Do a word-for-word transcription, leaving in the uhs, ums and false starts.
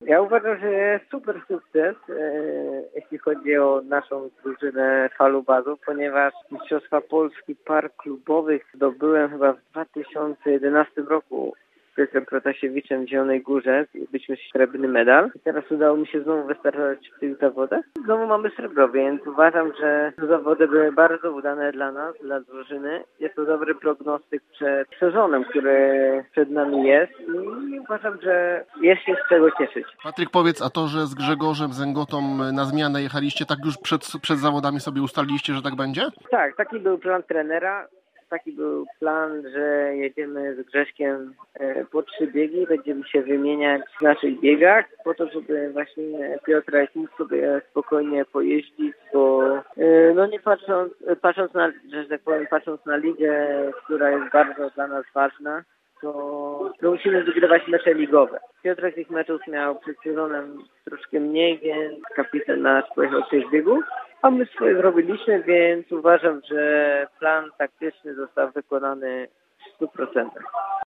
Ja uważam, że super sukces, e, jeśli chodzi o naszą drużynę falubazu, ponieważ Mistrzostwa Polski par klubowych zdobyłem chyba w dwa tysiące jedenastym roku z Piotrem Protasiewiczem w Zielonej Górze. Byliśmy srebrny medal. I teraz udało mi się znowu wystartować w tych zawodach. Znowu mamy srebro, więc uważam, że te zawody były bardzo udane dla nas, dla drużyny. Jest to dobry prognostyk przed sezonem, który przed nami jest i uważam, że jest się z czego cieszyć. Patryk, powiedz, a to, że z Grzegorzem Zęgotą na zmianę jechaliście, tak już przed, przed zawodami sobie ustaliliście, że tak będzie? Tak, taki był plan trenera. Taki był plan, że jedziemy z Grześkiem po trzy biegi, będziemy się wymieniać w naszych biegach, po to, żeby właśnie Piotrek mógł sobie spokojnie pojeździć, bo no nie patrząc, patrząc na, że tak powiem, patrząc na ligę, która jest bardzo dla nas ważna, to, to musimy wygrywać mecze ligowe. Piotrek tych meczów miał przed sezonem troszkę mniej, więc kapitan nasz pojechał sześć biegów, a my swoje zrobiliśmy, więc uważam, że plan taktyczny został wykonany w stu procentach.